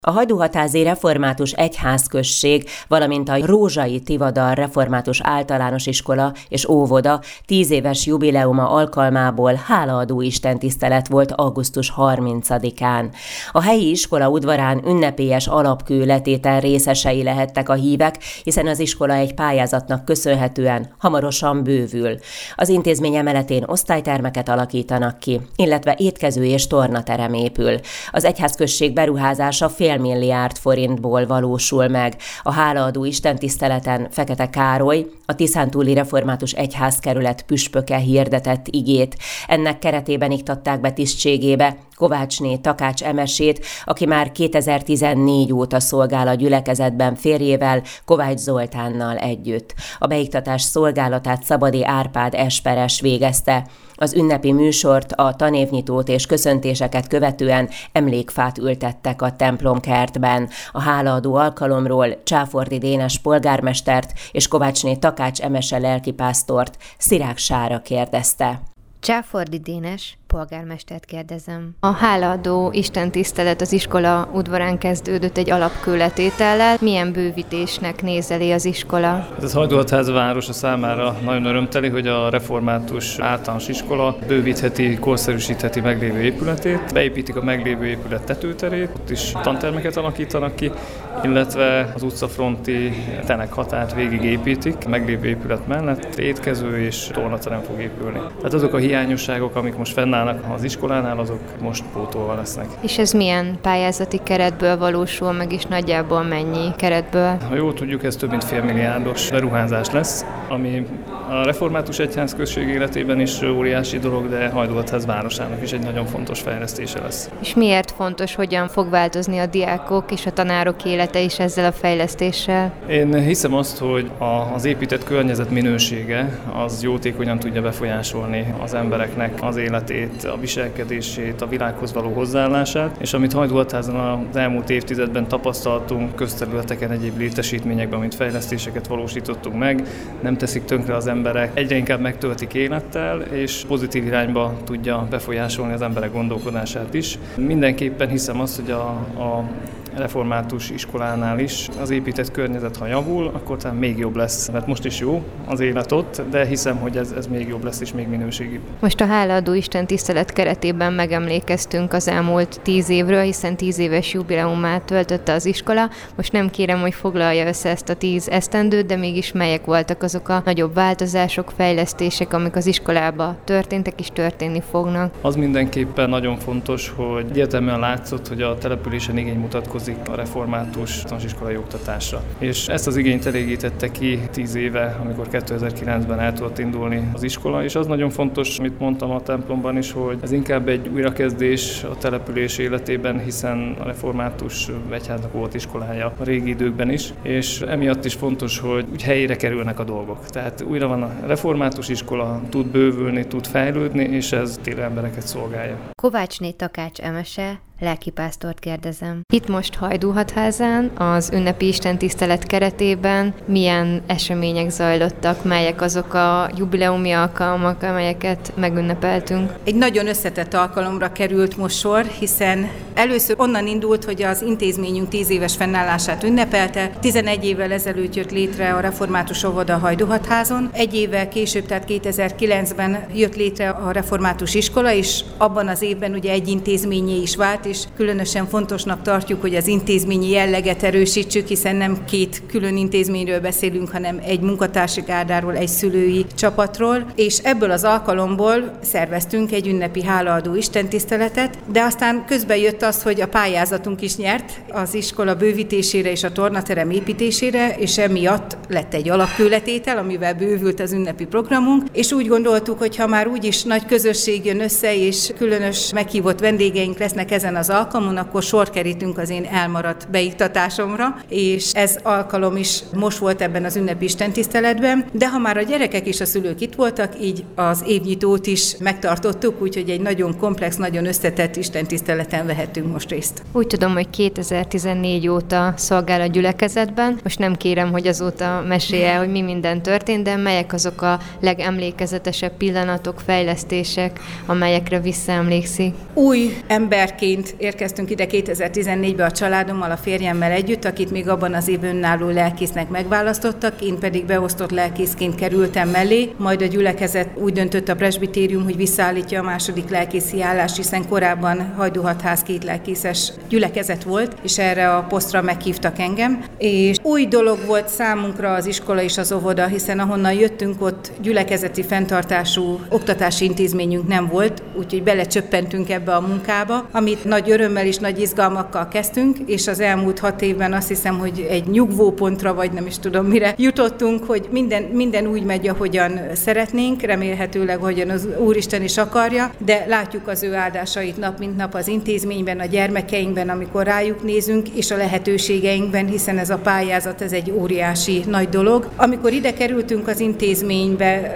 A Hajdúhatházi Református Egyházközség, valamint a Rózsai Tivadar Református Általános Iskola és Óvoda 10 éves jubileuma alkalmából hálaadó istentisztelet volt augusztus 30-án. A helyi iskola udvarán ünnepélyes alapkőletétel részesei lehettek a hívek, hiszen az iskola egy pályázatnak köszönhetően hamarosan bővül. Az intézmény emeletén osztálytermeket alakítanak ki, illetve étkező és tornaterem épül. Az egyházközség beruházása $500 millió valósul meg. A hálaadó istentiszteleten Fekete Károly, a Tiszántúli Református Egyházkerület püspöke hirdetett igét. Ennek keretében iktatták be tisztségébe Kovácsné Takács Emesét, aki már 2014 óta szolgál a gyülekezetben férjével, Kovács Zoltánnal együtt. A beiktatás szolgálatát Szabadi Árpád esperes végezte. Az ünnepi műsort, a tanévnyitót és köszöntéseket követően emlékfát ültettek a templomkertben. A hálaadó alkalomról Csáfordi Dénes polgármestert és Kovácsné Takács Emese lelkipásztort Szirák Sára kérdezte. Csáfordi Dénes polgármestert kérdezem. A hálaadó istentisztelet az iskola udvarán kezdődött egy alapkőletétellel. Milyen bővítésnek nézeli az iskola? Ez Hajdúhatház városa számára nagyon örömteli, hogy a református általános iskola bővítheti, korszerűsítheti meglévő épületét, beépítik a meglévő épület tetőterét, ott is tantermeket alakítanak ki, illetve az utcafronti tenekhatárt végigépítik, meglévő épület mellett étkező és tornaterem fog épülni. Tehát azok a hiányosságok, amik most fennállnak az iskolánál, azok most pótolva lesznek. És ez milyen pályázati keretből valósul meg, és nagyjából mennyi keretből? Ha jól tudjuk, ez több mint $500 milliárdos beruházás lesz, ami a Református Egyházközség életében is óriási dolog, de Hajdúhatház városának is egy nagyon fontos fejlesztése lesz. És miért fontos, hogyan fog változni a diákok és a tanárok élete is ezzel a fejlesztéssel? Én hiszem azt, hogy az épített környezet minősége az jótékonyan tudja befolyásolni az embereknek az életét, a viselkedését, a világhoz való hozzáállását, és amit Hajdúhatházon az elmúlt évtizedben tapasztaltunk, közterületeken, egyéb létesítményekben, amit fejlesztéseket valósítottunk meg, nem teszik tönkre az emberek, egyre inkább megtöltik élettel, és pozitív irányba tudja befolyásolni az emberek gondolkodását is. Mindenképpen hiszem azt, hogy a református iskolánál is az épített környezet, ha javul, akkor talán még jobb lesz. Mert most is jó az élet ott, de hiszem, hogy ez még jobb lesz és még minőségibb. Most a hálaadó istentisztelet keretében megemlékeztünk az elmúlt 10 évről, hiszen 10 éves jubileumát töltötte az iskola. Most nem kérem, hogy foglalja össze ezt a 10 esztendőt, de mégis melyek voltak azok a nagyobb változások, fejlesztések, amik az iskolába történtek és történni fognak. Az mindenképpen nagyon fontos, hogy egyértelműen látszott, hogy a településen igény mutatkozik a református taniskolai oktatásra. És ezt az igényt elégítette ki 10 éve, amikor 2009-ben el tudott indulni az iskola, és az nagyon fontos, amit mondtam a templomban is, hogy ez inkább egy újrakezdés a település életében, hiszen a református egyháznak volt iskolája a régi időkben is, és emiatt is fontos, hogy úgy helyére kerülnek a dolgok. Tehát újra van a református iskola, tud bővülni, tud fejlődni, és ez tényleg embereket szolgálja. Kovácsné Takács Emese lelkipásztort kérdezem. Itt most Hajdúhatházán, az ünnepi istentisztelet keretében milyen események zajlottak, melyek azok a jubileumi alkalmak, amelyeket megünnepeltünk? Egy nagyon összetett alkalomra került most sor, hiszen először onnan indult, hogy az intézményünk 10 éves fennállását ünnepelte. 11 évvel ezelőtt jött létre a Református Óvoda Hajdúhatházon. Egy évvel később, tehát 2009-ben jött létre a Református Iskola, és abban az évben ugye egy intézményé is vált, és különösen fontosnak tartjuk, hogy az intézményi jelleget erősítsük, hiszen nem 2 külön intézményről beszélünk, hanem egy munkatársi gárdáról, egy szülői csapatról, és ebből az alkalomból szerveztünk egy ünnepi hálaadó istentiszteletet, de aztán közben jött az, hogy a pályázatunk is nyert az iskola bővítésére és a tornaterem építésére, és emiatt lett egy alapkőletétel, amivel bővült az ünnepi programunk, és úgy gondoltuk, hogy ha már úgyis nagy közösség jön össze, és különös meghívott vendégeink lesznek ezen az alkalmon, akkor sor kerítünk az én elmaradt beiktatásomra, és ez alkalom is most volt ebben az ünnepi istentiszteletben, de ha már a gyerekek és a szülők itt voltak, így az évnyitót is megtartottuk, úgyhogy egy nagyon komplex, nagyon összetett istentiszteleten vehettek vettünk most részt. Úgy tudom, hogy 2014 óta szolgál a gyülekezetben. Most nem kérem, hogy azóta mesélje, hogy mi minden történt, de melyek azok a legemlékezetesebb pillanatok, fejlesztések, amelyekre visszaemlékszik? Új emberként érkeztünk ide 2014-ben a családommal, a férjemmel együtt, akit még abban az évben önálló lelkésznek megválasztottak, én pedig beosztott lelkészként kerültem mellé, majd a gyülekezet úgy döntött, a presbitérium, hogy visszaállítja a második lelkészi állást, hiszen korábban Hajdúhatház 2 lelkészes gyülekezet volt, és erre a posztra meghívtak engem. És új dolog volt számunkra az iskola és az óvoda, hiszen ahonnan jöttünk, ott gyülekezeti fenntartású oktatási intézményünk nem volt, úgyhogy belecsöppentünk ebbe a munkába, amit nagy örömmel és nagy izgalmakkal kezdtünk, és az elmúlt 6 évben azt hiszem, hogy egy nyugvópontra, vagy nem is tudom mire jutottunk, hogy minden úgy megy, ahogyan szeretnénk, remélhetőleg, hogyan az Úristen is akarja, de látjuk az ő áldásait nap mint nap az intézményben, a gyermekeinkben, amikor rájuk nézünk, és a lehetőségeinkben, hiszen ez a pályázat, ez egy óriási nagy dolog. Amikor ide kerültünk az intézménybe,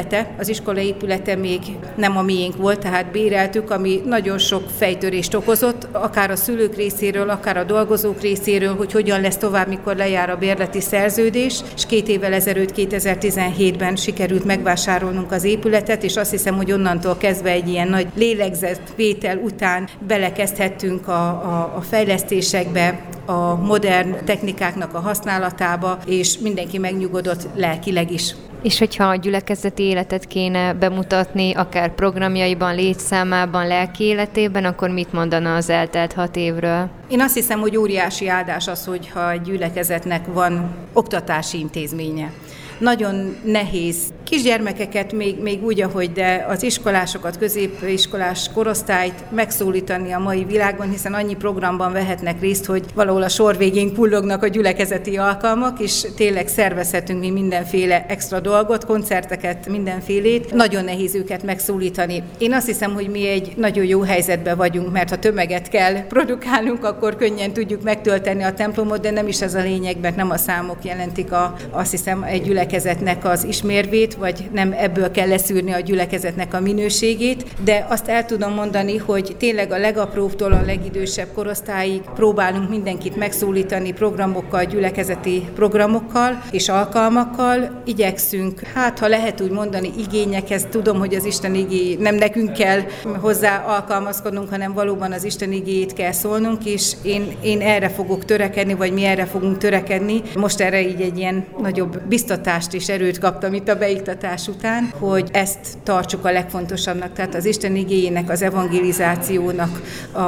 az iskola épülete még nem a miénk volt, tehát béreltük, ami nagyon sok fejtörést okozott, akár a szülők részéről, akár a dolgozók részéről, hogy hogyan lesz tovább, mikor lejár a bérleti szerződés, és 2 évvel ezelőtt, 2017-ben sikerült megvásárolnunk az épületet, és azt hiszem, hogy onnantól kezdve egy ilyen nagy lélegzetvétel után belekezdhettünk a fejlesztésekbe, a modern technikáknak a használatába, és mindenki megnyugodott lelkileg is. És hogyha a gyülekezeti életet kéne bemutatni, akár programjaiban, létszámában, lelki életében, akkor mit mondana az eltelt 6 évről? Én azt hiszem, hogy óriási áldás az, hogyha egy gyülekezetnek van oktatási intézménye. Nagyon nehéz kisgyermekeket még úgy, ahogy, de az iskolásokat, középiskolás korosztályt megszólítani a mai világban, hiszen annyi programban vehetnek részt, hogy valahol a sor végén kullognak a gyülekezeti alkalmak, és tényleg szervezhetünk mi mindenféle extra dolgot, koncerteket, mindenfélét. Nagyon nehéz őket megszólítani. Én azt hiszem, hogy mi egy nagyon jó helyzetben vagyunk, mert ha tömeget kell produkálnunk, akkor könnyen tudjuk megtölteni a templomot, de nem is ez a lényeg, mert nem a számok jelentik azt hiszem egy gyülekezetnek az ismérvét, vagy nem ebből kell leszűrni a gyülekezetnek a minőségét, de azt el tudom mondani, hogy tényleg a legapróbbtól a legidősebb korosztályig próbálunk mindenkit megszólítani programokkal, gyülekezeti programokkal és alkalmakkal. Igyekszünk, ha lehet úgy mondani, igényekhez. Tudom, hogy az Isten igény nem nekünk kell hozzá alkalmazkodnunk, hanem valóban az Isten igéjét kell szólnunk, és én erre fogok törekedni, vagy mi erre fogunk törekedni. Most erre így egy ilyen nagyobb biztatást és erőt kaptam itt a beiktatás után, hogy ezt tartsuk a legfontosabbnak, tehát az Isten igéjének, az evangelizációnak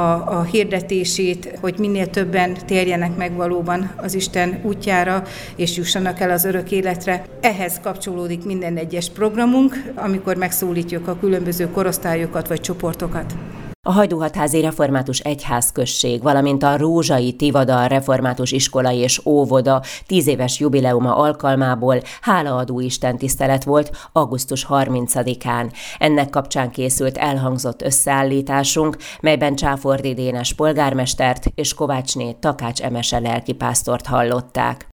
a hirdetését, hogy minél többen térjenek meg valóban az Isten útjára, és jussanak el az örök életre. Ehhez kapcsolódik minden egyes programunk, amikor megszólítjuk a különböző korosztályokat vagy csoportokat. A Hajdúhatházi Református Egyházközség, valamint a Rózsai Tivadar Református Iskola és Óvoda 10 éves jubileuma alkalmából hálaadó istentisztelet volt augusztus 30-án. Ennek kapcsán készült elhangzott összeállításunk, melyben Csáfordi Dénes polgármestert és Kovácsné Takács Emese lelkipásztort hallották.